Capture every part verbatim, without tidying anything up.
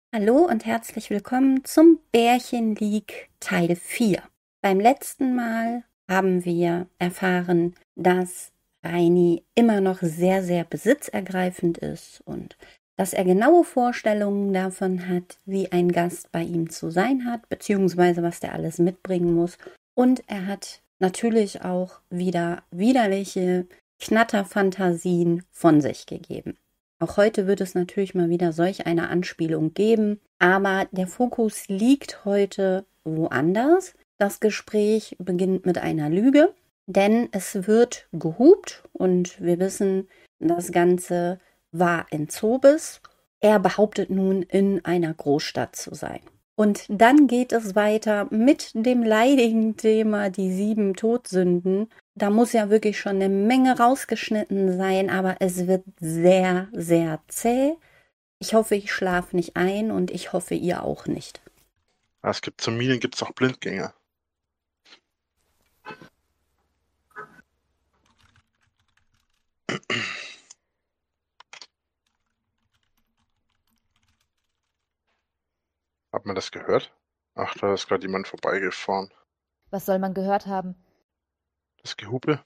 Hallo und herzlich willkommen zum Bärchen League Teil vier. Beim letzten Mal haben wir erfahren, dass Reini immer noch sehr, sehr besitzergreifend ist und dass er genaue Vorstellungen davon hat, wie ein Gast bei ihm zu sein hat, beziehungsweise was der alles mitbringen muss. Und er hat natürlich auch wieder widerliche Knatterfantasien von sich gegeben. Auch heute wird es natürlich mal wieder solch eine Anspielung geben, aber der Fokus liegt heute woanders. Das Gespräch beginnt mit einer Lüge, denn es wird gehupt und wir wissen, das Ganze war in Zobis. Er behauptet nun, in einer Großstadt zu sein. Und dann geht es weiter mit dem leidigen Thema die sieben Todsünden. Da muss ja wirklich schon eine Menge rausgeschnitten sein, aber es wird sehr, sehr zäh. Ich hoffe, ich schlafe nicht ein und ich hoffe, ihr auch nicht. Es gibt zum Medien gibt es auch Blindgänger. Hat man das gehört? Ach, da ist gerade jemand vorbeigefahren. Was soll man gehört haben? Das Gehupe?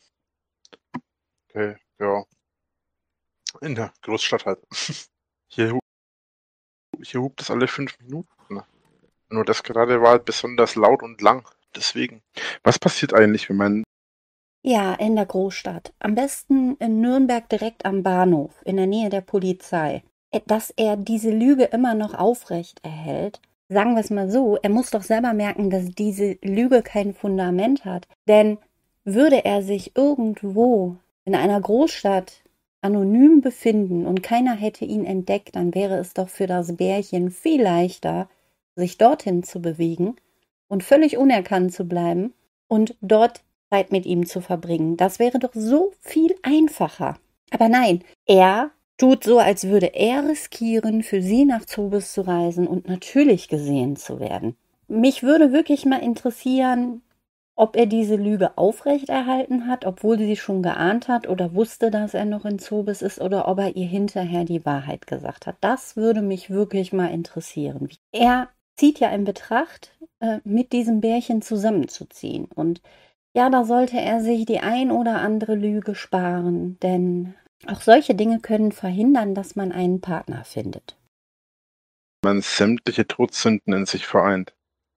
Okay, ja. In der Großstadt halt. Hier, hier hupt es alle fünf Minuten. Nur das gerade war halt besonders laut und lang. Deswegen. Was passiert eigentlich, wenn man... Ja, in der Großstadt. Am besten in Nürnberg direkt am Bahnhof, in der Nähe der Polizei. Dass er diese Lüge immer noch aufrecht erhält, sagen wir es mal so, er muss doch selber merken, dass diese Lüge kein Fundament hat. Denn würde er sich irgendwo in einer Großstadt anonym befinden und keiner hätte ihn entdeckt, dann wäre es doch für das Bärchen viel leichter, sich dorthin zu bewegen und völlig unerkannt zu bleiben und dort Zeit mit ihm zu verbringen. Das wäre doch so viel einfacher. Aber nein, er tut so, als würde er riskieren, für sie nach Zobis zu reisen und natürlich gesehen zu werden. Mich würde wirklich mal interessieren, ob er diese Lüge aufrechterhalten hat, obwohl sie schon geahnt hat oder wusste, dass er noch in Zobis ist, oder ob er ihr hinterher die Wahrheit gesagt hat. Das würde mich wirklich mal interessieren. Er zieht ja in Betracht, äh, mit diesem Bärchen zusammenzuziehen. Und ja, da sollte er sich die ein oder andere Lüge sparen, denn auch solche Dinge können verhindern, dass man einen Partner findet. man sämtliche Todsünden in sich vereint.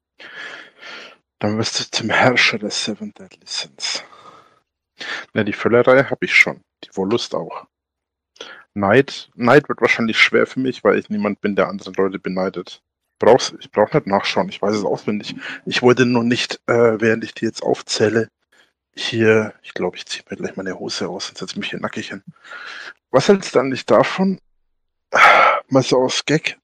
Dann wirst du zum Herrscher der Seven Deadly Sins. Ja, die Völlerei habe ich schon. Die Wollust auch. Neid, Neid wird wahrscheinlich schwer für mich, weil ich niemand bin, der andere Leute beneidet. Brauch's, ich brauche nicht nachschauen, ich weiß es auswendig. Ich wollte nur nicht, äh, während ich die jetzt aufzähle, hier, ich glaube, ich ziehe mir gleich meine Hose aus und setze mich hier nackig hin. Was hältst du eigentlich davon, mal so aus Gag,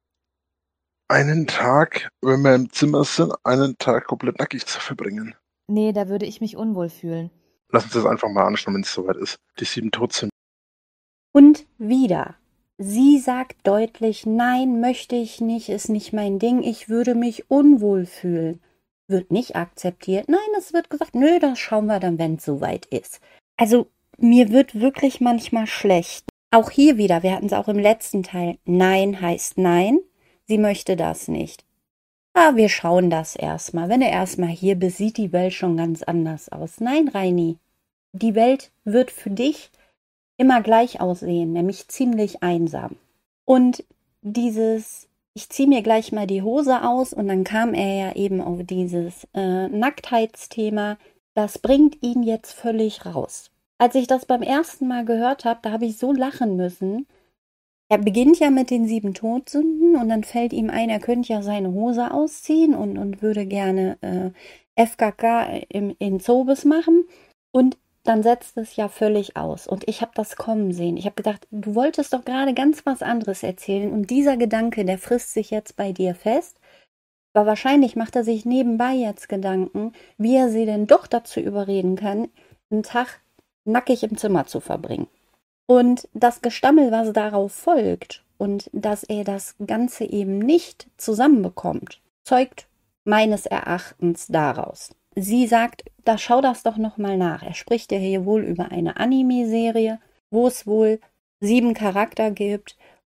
einen Tag, wenn wir im Zimmer sind, einen Tag komplett nackig zu verbringen? Nee, da würde ich mich unwohl fühlen. Lass uns das einfach mal anschauen, wenn es soweit ist. Die sieben Todsünden. Und wieder. Sie sagt deutlich, nein, möchte ich nicht, ist nicht mein Ding, ich würde mich unwohl fühlen. Wird nicht akzeptiert. Nein, es wird gesagt, nö, das schauen wir dann, wenn es soweit ist. Also, mir wird wirklich manchmal schlecht. Auch hier wieder, wir hatten es auch im letzten Teil. Nein heißt nein, sie möchte das nicht. Ah, wir schauen das erstmal. Wenn du erstmal hier bist, sieht die Welt schon ganz anders aus. Nein, Reini, die Welt wird für dich immer gleich aussehen, nämlich ziemlich einsam. Und dieses, ich ziehe mir gleich mal die Hose aus, und dann kam er ja eben auf dieses äh, Nacktheitsthema, das bringt ihn jetzt völlig raus. Als ich das beim ersten Mal gehört habe, da habe ich so lachen müssen. Er beginnt ja mit den sieben Todsünden und dann fällt ihm ein, er könnte ja seine Hose ausziehen und, und würde gerne äh, F K K im, in Zobis machen. Und dann setzt es ja völlig aus. Und ich habe das kommen sehen. Ich habe gedacht, du wolltest doch gerade ganz was anderes erzählen. Und dieser Gedanke, der frisst sich jetzt bei dir fest. Aber wahrscheinlich macht er sich nebenbei jetzt Gedanken, wie er sie denn doch dazu überreden kann, einen Tag nackig im Zimmer zu verbringen. Und das Gestammel, was darauf folgt, und dass er das Ganze eben nicht zusammenbekommt, zeugt meines Erachtens daraus. Sie sagt, da schau das doch nochmal nach. Er spricht ja hier wohl über eine Anime-Serie, wo es wohl sieben Charakter gibt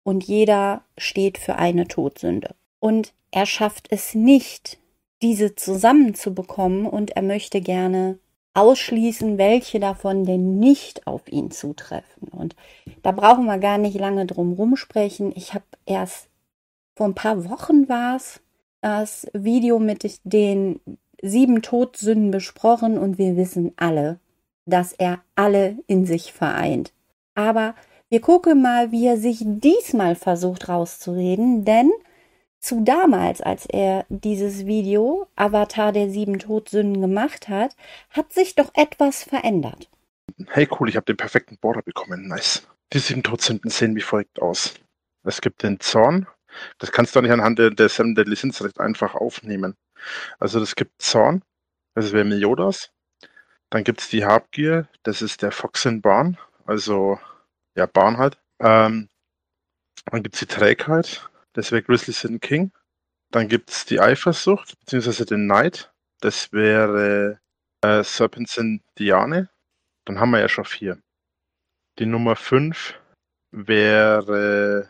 und jeder steht für eine Todsünde. Und er schafft es nicht, diese zusammenzubekommen, und er möchte gerne ausschließen, welche davon denn nicht auf ihn zutreffen. Und da brauchen wir gar nicht lange drum rumsprechen. Ich habe erst vor ein paar Wochen war es, das Video mit den sieben Todsünden besprochen, und wir wissen alle, dass er alle in sich vereint. Aber wir gucken mal, wie er sich diesmal versucht rauszureden, denn zu damals, als er dieses Video Avatar der sieben Todsünden gemacht hat, hat sich doch etwas verändert. Hey cool, ich habe den perfekten Border bekommen, nice. Die sieben Todsünden sehen wie folgt aus. Es gibt den Zorn, das kannst du nicht anhand der, der Seven Deadly Sins recht einfach aufnehmen. Also es gibt Zorn, das wäre Meliodas. Dann gibt es die Habgier, das ist der Foxen Barn, also ja, Barn halt. Ähm, dann gibt es die Trägheit, das wäre Grizzly Sin King. Dann gibt es die Eifersucht, beziehungsweise den Neid, das wäre äh, Serpent Sin Diane. Dann haben wir ja schon vier. Die Nummer fünf wäre.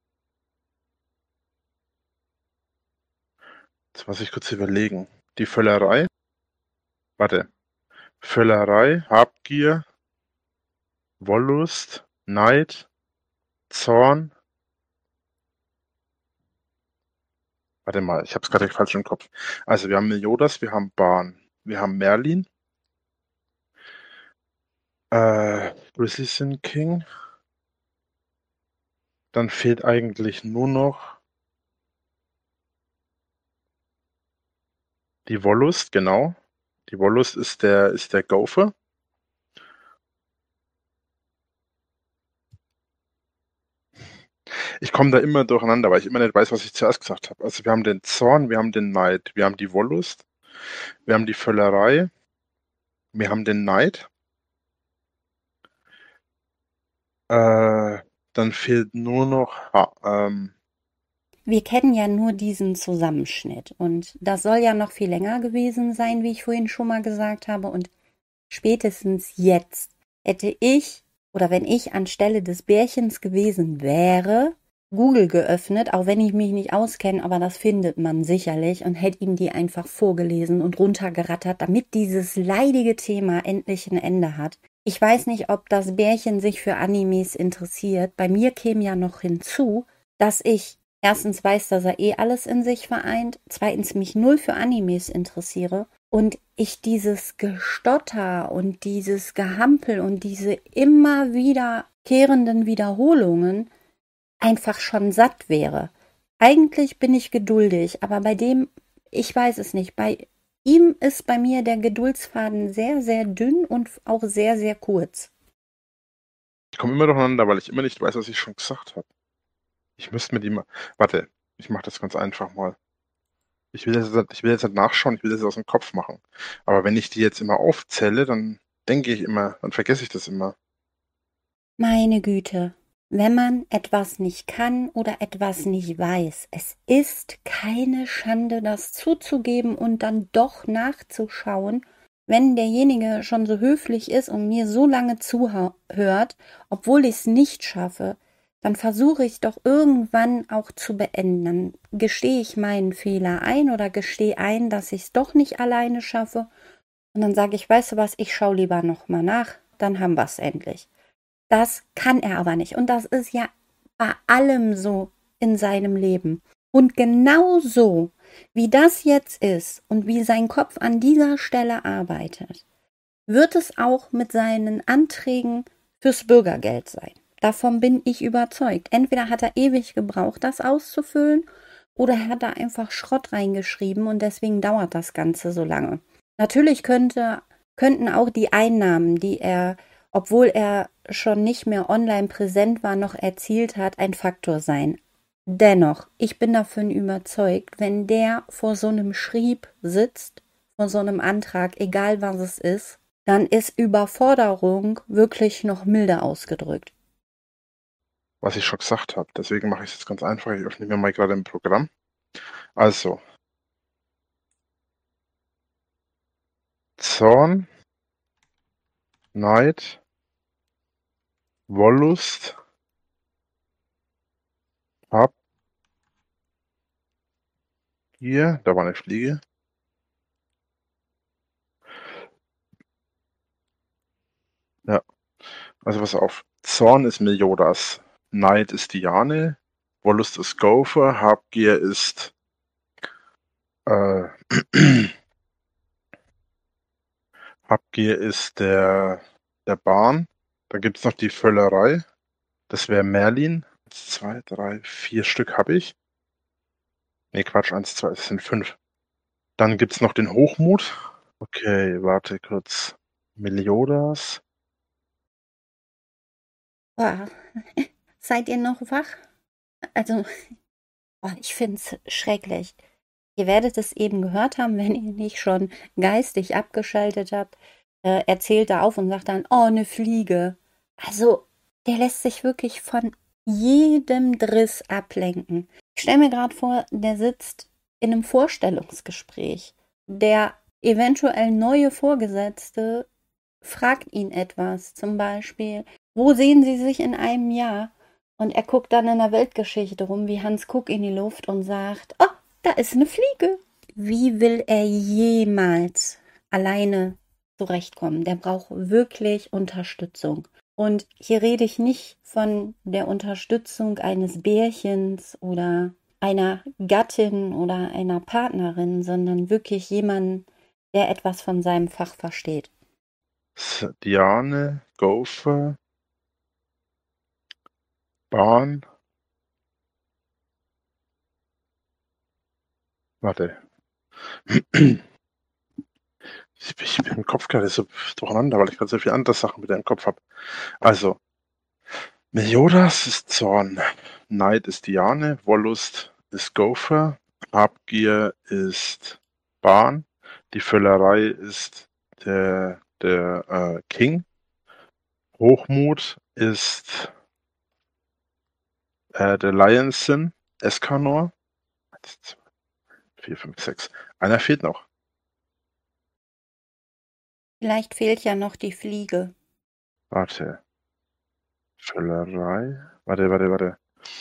Jetzt muss ich kurz überlegen. Die Völlerei. Warte. Völlerei, Habgier, Wollust, Neid, Zorn. Warte mal, ich habe es gerade falsch im Kopf. Also wir haben Meliodas, wir haben Barn, wir haben Merlin, äh, Grizzly Sin King. Dann fehlt eigentlich nur noch die Wollust, genau. Die Wollust ist der, ist der Gopher. Ich komme da immer durcheinander, weil ich immer nicht weiß, was ich zuerst gesagt habe. Also wir haben den Zorn, wir haben den Neid, wir haben die Wollust, wir haben die Völlerei, wir haben den Neid. Äh, dann fehlt nur noch. Ah, ähm, Wir kennen ja nur diesen Zusammenschnitt, und das soll ja noch viel länger gewesen sein, wie ich vorhin schon mal gesagt habe, und spätestens jetzt hätte ich, oder wenn ich anstelle des Bärchens gewesen wäre, Google geöffnet, auch wenn ich mich nicht auskenne, aber das findet man sicherlich, und hätte ihm die einfach vorgelesen und runtergerattert, damit dieses leidige Thema endlich ein Ende hat. Ich weiß nicht, ob das Bärchen sich für Animes interessiert. Bei mir käme ja noch hinzu, dass ich erstens weiß, dass er eh alles in sich vereint, zweitens mich null für Animes interessiere und ich dieses Gestotter und dieses Gehampel und diese immer wiederkehrenden Wiederholungen einfach schon satt wäre. Eigentlich bin ich geduldig, aber bei dem, ich weiß es nicht, bei ihm ist bei mir der Geduldsfaden sehr, sehr dünn und auch sehr, sehr kurz. Ich komme immer durcheinander, weil ich immer nicht weiß, was ich schon gesagt habe. Ich müsste mit ihm. Warte, ich mache das ganz einfach mal. Ich will, jetzt, ich will jetzt nicht nachschauen, ich will das aus dem Kopf machen. Aber wenn ich die jetzt immer aufzähle, dann denke ich immer, dann vergesse ich das immer. Meine Güte, wenn man etwas nicht kann oder etwas nicht weiß, es ist keine Schande, das zuzugeben und dann doch nachzuschauen, wenn derjenige schon so höflich ist und mir so lange zuhört, obwohl ich es nicht schaffe, dann versuche ich doch irgendwann auch zu beenden. Dann gestehe ich meinen Fehler ein oder gestehe ein, dass ich es doch nicht alleine schaffe. Und dann sage ich, weißt du was, ich schaue lieber nochmal nach, dann haben wir es endlich. Das kann er aber nicht. Und das ist ja bei allem so in seinem Leben. Und genau so, wie das jetzt ist und wie sein Kopf an dieser Stelle arbeitet, wird es auch mit seinen Anträgen fürs Bürgergeld sein. Davon bin ich überzeugt. Entweder hat er ewig gebraucht, das auszufüllen, oder hat er einfach Schrott reingeschrieben und deswegen dauert das Ganze so lange. Natürlich könnte, könnten auch die Einnahmen, die er, obwohl er schon nicht mehr online präsent war, noch erzielt hat, ein Faktor sein. Dennoch, ich bin davon überzeugt, wenn der vor so einem Schrieb sitzt, vor so einem Antrag, egal was es ist, dann ist Überforderung wirklich noch milder ausgedrückt. Was ich schon gesagt habe. Deswegen mache ich es jetzt ganz einfach. Ich öffne mir mal gerade ein Programm. Also. Zorn, Neid, Wollust, Habgier, da war eine Fliege. Ja, also pass auf. Zorn ist Meliodas, Neid ist Diane, Wollust ist Gopher, Habgier ist äh, Habgier ist der, der Bahn. Dann gibt es noch die Völlerei. Das wäre Merlin. Eins, zwei, drei, vier Stück habe ich. Nee, Quatsch, eins, zwei, es sind fünf. Dann gibt es noch den Hochmut. Okay, warte kurz. Meliodas. Boah. Seid ihr noch wach? Also, oh, ich find's schrecklich. Ihr werdet es eben gehört haben, wenn ihr nicht schon geistig abgeschaltet habt. Äh, erzählt er auf und sagt dann, oh, eine Fliege. Also, der lässt sich wirklich von jedem Driss ablenken. Ich stelle mir gerade vor, der sitzt in einem Vorstellungsgespräch. Der eventuell neue Vorgesetzte fragt ihn etwas, zum Beispiel, wo sehen Sie sich in einem Jahr? Und er guckt dann in der Weltgeschichte rum wie Hans Kuck in die Luft und sagt, oh, da ist eine Fliege. Wie will er jemals alleine zurechtkommen? Der braucht wirklich Unterstützung. Und hier rede ich nicht von der Unterstützung eines Bärchens oder einer Gattin oder einer Partnerin, sondern wirklich jemanden, der etwas von seinem Fach versteht. Diane, Gopher, Bahn. Warte. Ich, ich bin im Kopf gerade so durcheinander, weil ich gerade so viele andere Sachen wieder im Kopf habe. Also, Meliodas ist Zorn, Neid ist Diane, Wollust ist Gopher, Habgier ist Bahn, die Völlerei ist der, der äh, King, Hochmut ist äh, der Lionson, Escanor. eins, zwei, vier, fünf, sechs. Einer fehlt noch. Vielleicht fehlt ja noch die Fliege. Warte. Völlerei. Warte, warte, warte.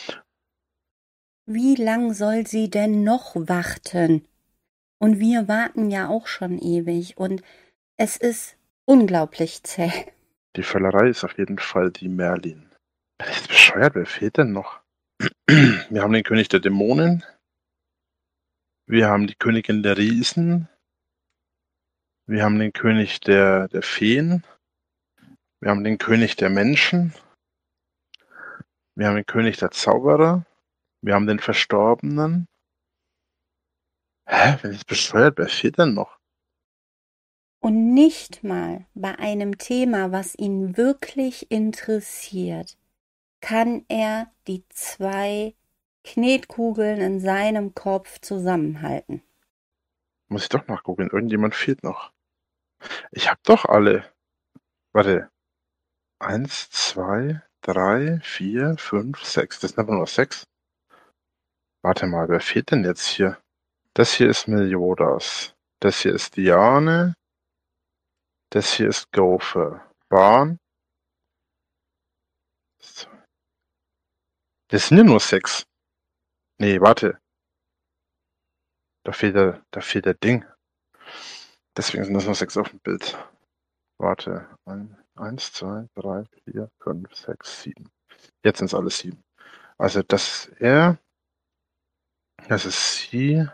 Wie lang soll sie denn noch warten? Und wir warten ja auch schon ewig und es ist unglaublich zäh. Die Völlerei ist auf jeden Fall die Merlin. Bin ich jetzt bescheuert? Wer fehlt denn noch? Wir haben den König der Dämonen. Wir haben die Königin der Riesen. Wir haben den König der, der Feen. Wir haben den König der Menschen. Wir haben den König der Zauberer. Wir haben den Verstorbenen. Hä? Bin ich jetzt bescheuert? Wer fehlt denn noch? Und nicht mal bei einem Thema, was ihn wirklich interessiert, kann er die zwei Knetkugeln in seinem Kopf zusammenhalten. Muss ich doch nachgucken. Irgendjemand fehlt noch. Ich hab doch alle. Warte. Eins, zwei, drei, vier, fünf, sechs. Das sind aber nur sechs. Warte mal, wer fehlt denn jetzt hier? Das hier ist Meliodas. Das hier ist Diane. Das hier ist Gopher. Bahn. Das sind ja nur sechs. Nee, warte. Da fehlt der, da fehlt der Ding. Deswegen sind das nur sechs auf dem Bild. Warte. Ein, eins, zwei, drei, vier, fünf, sechs, sieben. Jetzt sind es alle sieben. Also das ist er. Das ist sie.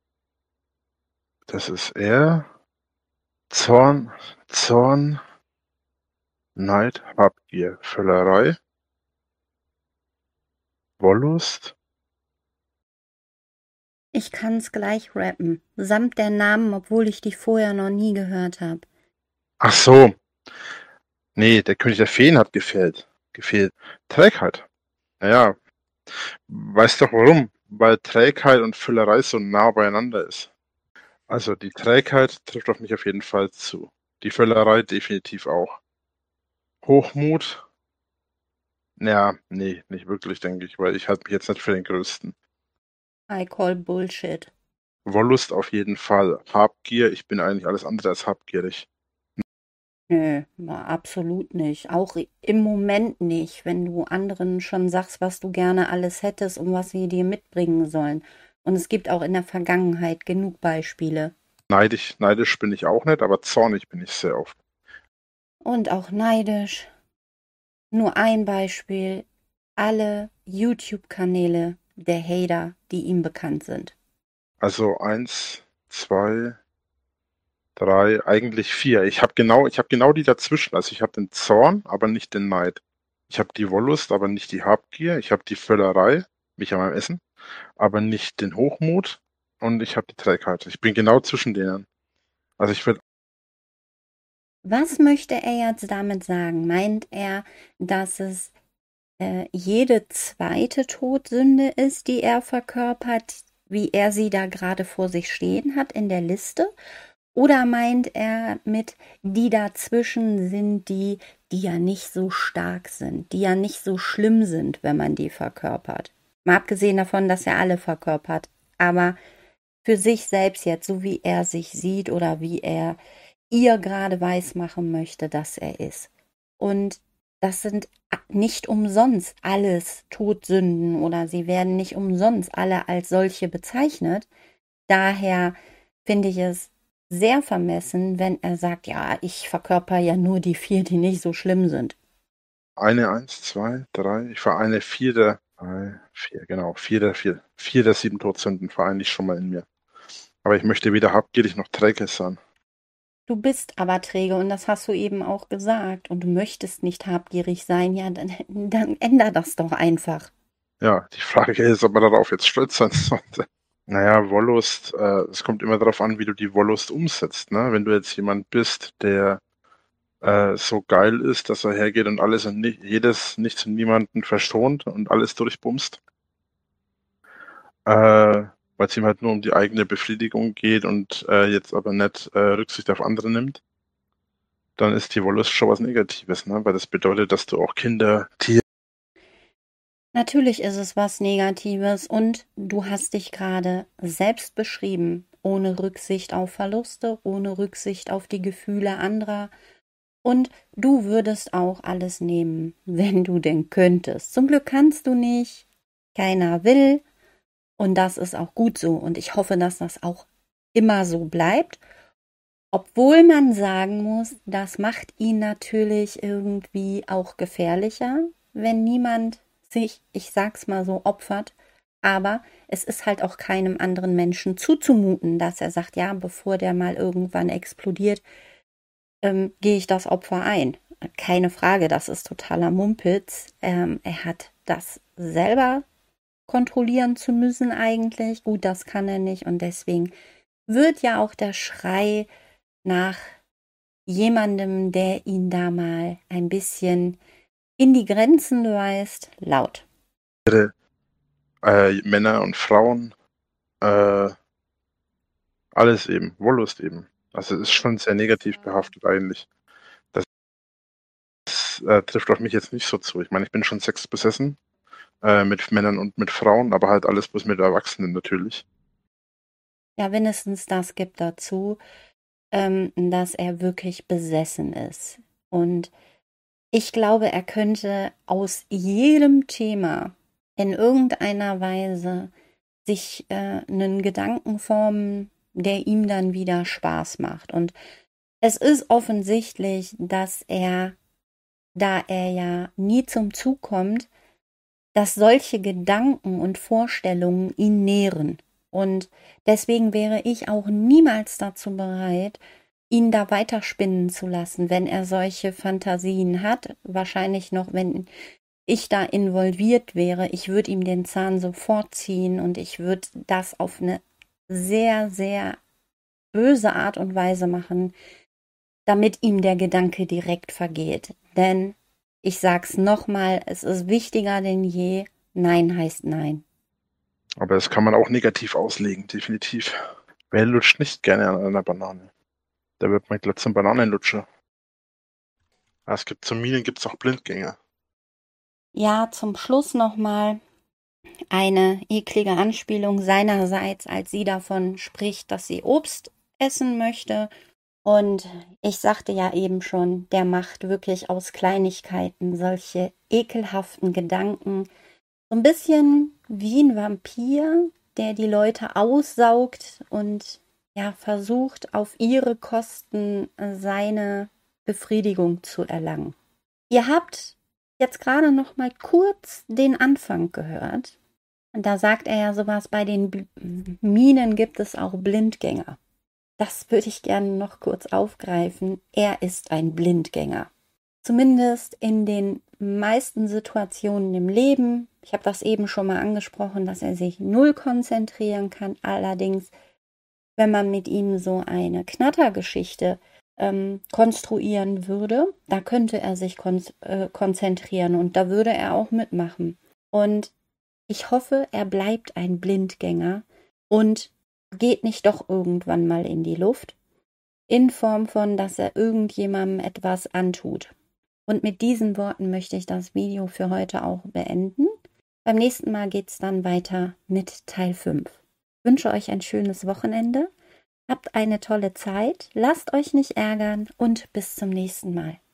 Das ist er. Zorn, Zorn, Neid, Habgier, Völlerei, Wollust. Ich kann's gleich rappen, samt der Namen, obwohl ich die vorher noch nie gehört habe. Ach so. Nee, der König der Feen hat gefehlt. Gefehlt. Trägheit. Naja, weißt doch warum? Weil Trägheit und Füllerei so nah beieinander ist. Also die Trägheit trifft auf mich auf jeden Fall zu. Die Völlerei definitiv auch. Hochmut? Naja, nee, nicht wirklich, denke ich, weil ich halte mich jetzt nicht für den Größten. I call Bullshit. Wollust auf jeden Fall. Habgier, ich bin eigentlich alles andere als habgierig. Nö, na, absolut nicht. Auch i- im Moment nicht, wenn du anderen schon sagst, was du gerne alles hättest und was sie dir mitbringen sollen. Und es gibt auch in der Vergangenheit genug Beispiele. Neidisch, neidisch bin ich auch nicht, aber zornig bin ich sehr oft. Und auch neidisch. Nur ein Beispiel. Alle YouTube-Kanäle der Hater, die ihm bekannt sind. Also eins, zwei, drei, eigentlich vier. Ich habe genau, ich habe genau die dazwischen. Also ich habe den Zorn, aber nicht den Neid. Ich habe die Wollust, aber nicht die Habgier. Ich habe die Völlerei, mich an meinem Essen, aber nicht den Hochmut. Und ich habe die Trägheit. Ich bin genau zwischen denen. Also ich würde Was möchte er jetzt damit sagen? Meint er, dass es äh, jede zweite Todsünde ist, die er verkörpert, wie er sie da gerade vor sich stehen hat in der Liste? Oder meint er mit, die dazwischen sind die, die ja nicht so stark sind, die ja nicht so schlimm sind, wenn man die verkörpert? Mal abgesehen davon, dass er alle verkörpert, aber für sich selbst jetzt, so wie er sich sieht oder wie er ihr gerade weismachen möchte, dass er ist. Und das sind nicht umsonst alles Todsünden oder sie werden nicht umsonst alle als solche bezeichnet. Daher finde ich es sehr vermessen, wenn er sagt, ja, ich verkörper ja nur die vier, die nicht so schlimm sind. eine, eins, zwei, drei. Ich vereine vier der, drei, vier, genau, vier der vier. Vier der sieben Todsünden vereine ich schon mal in mir. Aber ich möchte weder habgierig noch träge sein. Du bist aber träge und das hast du eben auch gesagt und du möchtest nicht habgierig sein, ja, dann, dann änder das doch einfach. Ja, die Frage ist, ob man darauf jetzt stolz sein sollte. Naja, Wollust, äh, es kommt immer darauf an, wie du die Wollust umsetzt. Ne? Wenn du jetzt jemand bist, der äh, so geil ist, dass er hergeht und alles und nicht, jedes, nichts und niemanden verschont und alles durchbumst, äh, weil es ihm halt nur um die eigene Befriedigung geht und äh, jetzt aber nicht äh, Rücksicht auf andere nimmt, dann ist die Wollust schon was Negatives, ne? Weil das bedeutet, dass du auch Kinder, Tiere. Natürlich ist es was Negatives und du hast dich gerade selbst beschrieben, ohne Rücksicht auf Verluste, ohne Rücksicht auf die Gefühle anderer. Und du würdest auch alles nehmen, wenn du denn könntest. Zum Glück kannst du nicht, keiner will und das ist auch gut so. Und ich hoffe, dass das auch immer so bleibt. Obwohl man sagen muss, das macht ihn natürlich irgendwie auch gefährlicher, wenn niemand sich, ich sag's mal so, opfert. Aber es ist halt auch keinem anderen Menschen zuzumuten, dass er sagt, ja, bevor der mal irgendwann explodiert, ähm, gehe ich das Opfer ein. Keine Frage, das ist totaler Mumpitz. Ähm, er hat das selber kontrollieren zu müssen eigentlich. Gut, das kann er nicht und deswegen wird ja auch der Schrei nach jemandem, der ihn da mal ein bisschen in die Grenzen weist, laut. Äh, Männer und Frauen, äh, alles eben, Wollust eben. Also es ist schon sehr negativ behaftet eigentlich. Das äh, trifft auf mich jetzt nicht so zu. Ich meine, ich bin schon sexbesessen äh, mit Männern und mit Frauen, aber halt alles bloß mit Erwachsenen natürlich. Ja, wenigstens das gibt dazu, ähm, dass er wirklich besessen ist. Und ich glaube, er könnte aus jedem Thema in irgendeiner Weise sich äh, einen Gedanken formen, der ihm dann wieder Spaß macht. Und es ist offensichtlich, dass er, da er ja nie zum Zug kommt, dass solche Gedanken und Vorstellungen ihn nähren. Und deswegen wäre ich auch niemals dazu bereit, ihn da weiterspinnen zu lassen, wenn er solche Fantasien hat. Wahrscheinlich noch, wenn ich da involviert wäre, ich würde ihm den Zahn sofort ziehen und ich würde das auf eine sehr, sehr böse Art und Weise machen, damit ihm der Gedanke direkt vergeht. Denn ich sag's nochmal, es ist wichtiger denn je, Nein heißt Nein. Aber das kann man auch negativ auslegen, definitiv. Wer lutscht nicht gerne an einer Banane? Da wird man glatt zum Bananenlutscher. Ah, es gibt zum Minen gibt's auch Blindgänger. Ja, zum Schluss nochmal eine eklige Anspielung seinerseits, als sie davon spricht, dass sie Obst essen möchte Und ich sagte ja eben schon, der macht wirklich aus Kleinigkeiten solche ekelhaften Gedanken. So ein bisschen wie ein Vampir, der die Leute aussaugt und ja versucht, auf ihre Kosten seine Befriedigung zu erlangen. Ihr habt jetzt gerade noch mal kurz den Anfang gehört. Und da sagt er ja sowas, bei den Minen gibt es auch Blindgänger. Das würde ich gerne noch kurz aufgreifen. Er ist ein Blindgänger. Zumindest in den meisten Situationen im Leben. Ich habe das eben schon mal angesprochen, dass er sich null konzentrieren kann. Allerdings, wenn man mit ihm so eine Knattergeschichte ähm, konstruieren würde, da könnte er sich kon- äh, konzentrieren und da würde er auch mitmachen. Und ich hoffe, er bleibt ein Blindgänger und geht nicht doch irgendwann mal in die Luft, in Form von, dass er irgendjemandem etwas antut. Und mit diesen Worten möchte ich das Video für heute auch beenden. Beim nächsten Mal geht es dann weiter mit Teil fünf. Ich wünsche euch ein schönes Wochenende, habt eine tolle Zeit, lasst euch nicht ärgern und bis zum nächsten Mal.